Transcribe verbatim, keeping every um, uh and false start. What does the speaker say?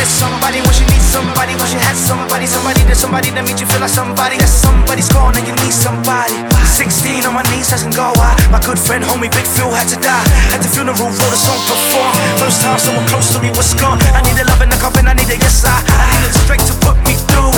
somebody when she needs somebody, when she has somebody, somebody to somebody that makes you feel like somebody. That somebody's gone and you need somebody. Sixteen on my knees, doesn't go out. My good friend, homie, Big Phil had to die. At the funeral, wrote a song, perform. First time someone close to me was gone. I need a love in the coffin, I need a yes, I I need a strength to put me through.